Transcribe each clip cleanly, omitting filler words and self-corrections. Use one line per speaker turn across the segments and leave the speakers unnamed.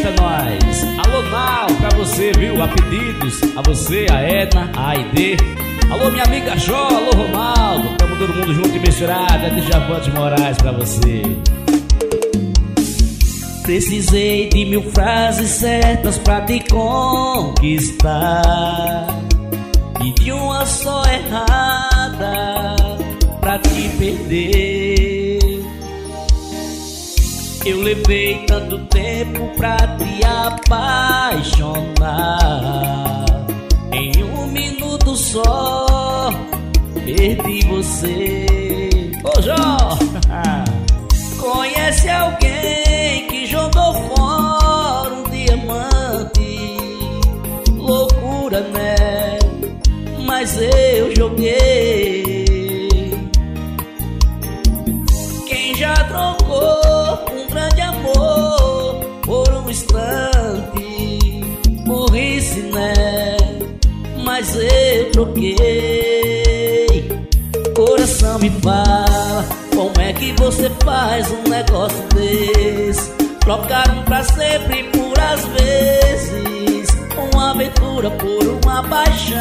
Eita, nós. Alô, Nau, pra você, viu? A pedidos, a você, a Edna, a Aide. Alô, minha amiga Jó, alô, Ronaldo. Tamo todo mundo junto e misturado. É de Javante Moraes pra você.
Precisei de 1000 frases certas pra te conquistar e de uma só errada pra te perder. Eu levei tanto tempo pra te apaixonar, em 1 minuto só perdi você.
Ô, Jó!
Conhece alguém que jogou fora um diamante? Loucura, né? Mas eu joguei. Quem já trocou um grande amor por um instante? Burrice, né? Mas eu troquei. Coração me fala, como é que você faz um negócio desse? Trocar um pra sempre por às vezes, uma aventura por uma paixão.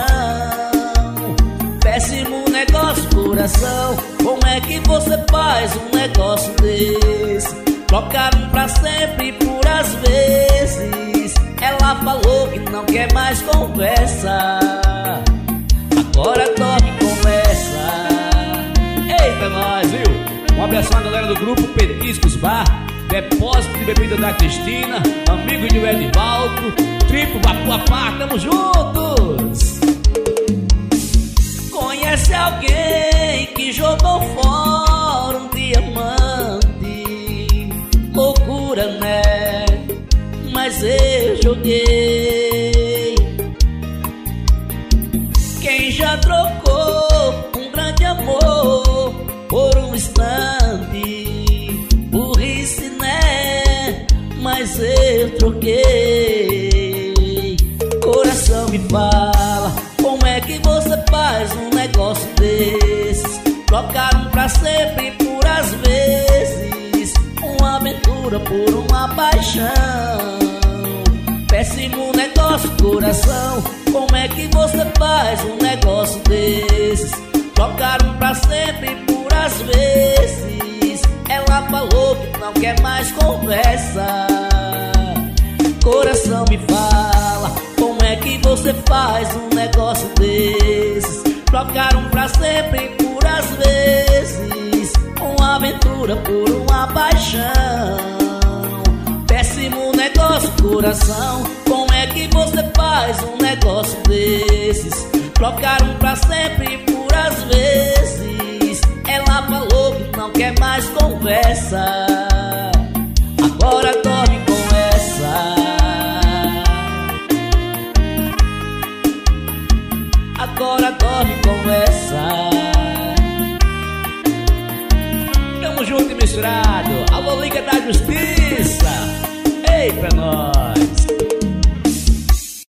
Péssimo negócio, coração. Como é que você faz um negócio desse? Trocar um pra sempre por às vezes. Ela falou que não quer mais conversa, agora toque e conversa.
Eita, nós, viu? Um abração à galera do grupo Petiscos Bar, Depósito de Bebida da Cristina, amigo de Edivaldo, Triplo Vapuapá, tamo juntos!
Conhece alguém que jogou fora um diamante? Loucura, né? Mas eu joguei. Quem já trocou um grande amor por um instante? Burrice, né? Mas eu troquei. Coração me fala, como é que você faz um negócio desses? Trocar um pra sempre por às vezes, uma aventura por uma paixão. Péssimo negócio, coração. Como é que você faz um negócio desses? Trocar um pra sempre por às vezes. Ela falou que não quer mais conversa. Coração me fala, como é que você faz um negócio desses? Trocar um pra sempre por às vezes, uma aventura por uma paixão. Péssimo negócio, coração. Como é que você faz um negócio desses? Trocar um pra sempre por às vezes. Ela falou que não quer mais conversa, agora dorme com essa. Agora dorme com essa.
Tamo junto e misturado. Alô, Liga da Justiça. Ei, pra nós.